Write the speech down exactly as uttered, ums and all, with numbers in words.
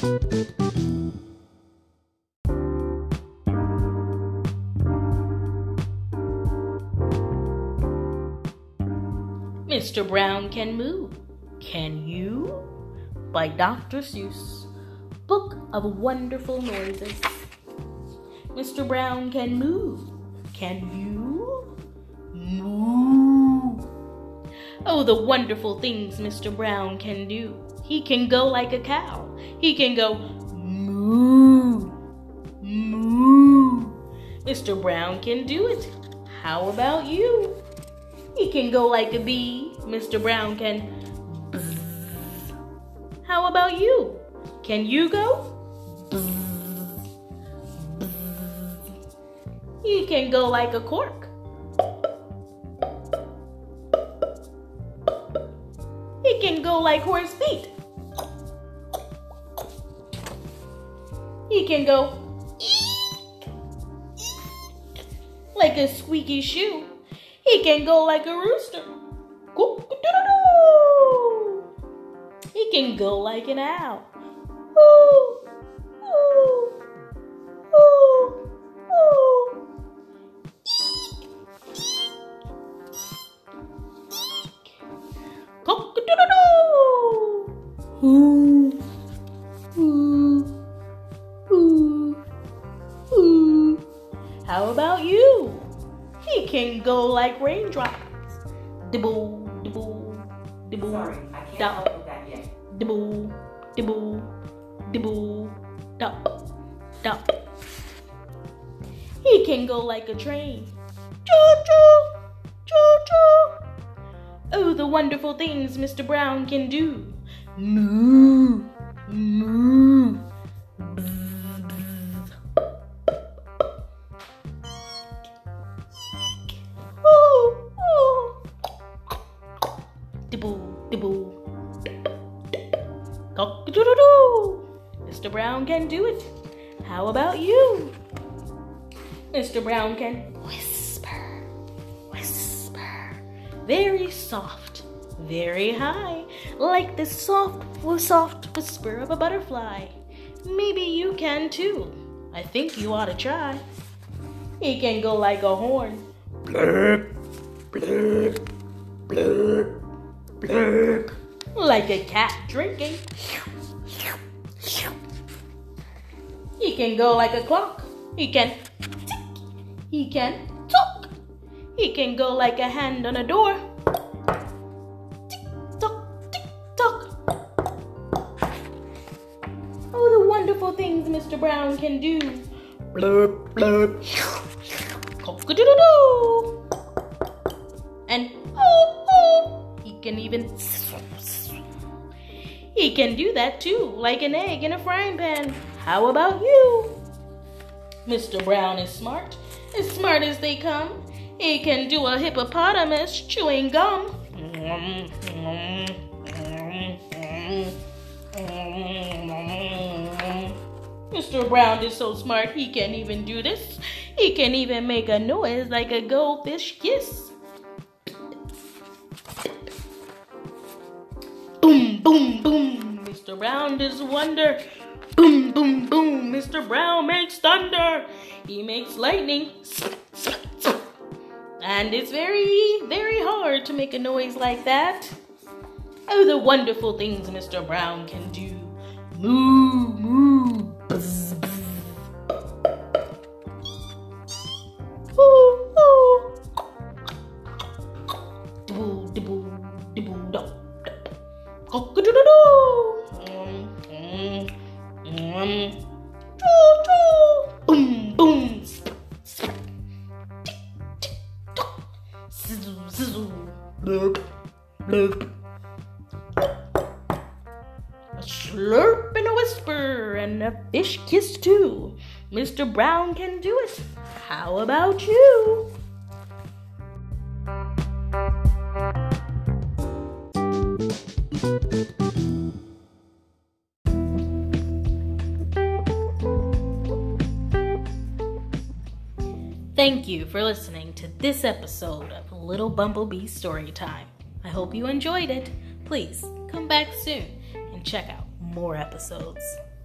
Mister Brown Can Move. Can you? By Doctor Seuss. Book of Wonderful Noises. Mister Brown can move. Can you? Move. Oh, the wonderful things Mister Brown can do. He can go like a cow. He can go moo, moo. Mister Brown can do it. How about you? He can go like a bee. Mister Brown can buzz. How about you? Can you go? Buzz, buzz. He can go like a cork. He can go like horse feet. He can go eek, eek, like a squeaky shoe. He can go like a rooster. He can go like an owl. Ooh, ooh, ooh, ooh. Eek, eek, eek. Cock-a-doodle-doo. Ooh, ooh, ooh, ooh. How about you? He can go like raindrops. Dibble, dibble, dibble. Sorry, I can't help with that yet. Dibble, dibble, dibble, dop, dop. He can go like a train. Choo-choo, choo-choo. Oh, the wonderful things Mister Brown can do. Moo, moo. Dibble, dibble. Cock-a-doodle-doo. Mister Brown can do it. How about you? Mister Brown can whisper, whisper. Very soft, very high, like the soft, soft whisper of a butterfly. Maybe you can too. I think you ought to try. He can go like a horn. Blurp, blurp, blurp, blurp. Like a cat drinking. He can go like a clock. He can tick. He can tock. He can go like a hand on a door. Tick tock, tick tock. Oh, the wonderful things Mister Brown can do. Blurp, blurp. Cock-a-doodle-doo. And oh, oh, he can even He can do that too, like an egg in a frying pan. How about you? Mister Brown is smart, as smart as they come. He can do a hippopotamus chewing gum. Mister Brown is so smart, he can even do this. He can even make a noise like a goldfish kiss. Boom, boom, boom, Mister Brown does wonder. Boom, boom, boom, Mister Brown makes thunder. He makes lightning. And it's very, very hard to make a noise like that. Oh, the wonderful things Mister Brown can do. Moo, moo, buzz, buzz. Ooh, ooh. Dibble, dibble, dibble, dop. Cock-a-doodle-doo. Mm, mm, mm. Choo-choo. Boom, boom. Tick, tick, tock. Sizzle, sizzle. Blurp, blurp. A slurp and a whisper and a fish kiss too. Mister Brown can do it. How about you? Thank you for listening to this episode of Little Bumblebee Storytime. I hope you enjoyed it. Please come back soon and check out more episodes.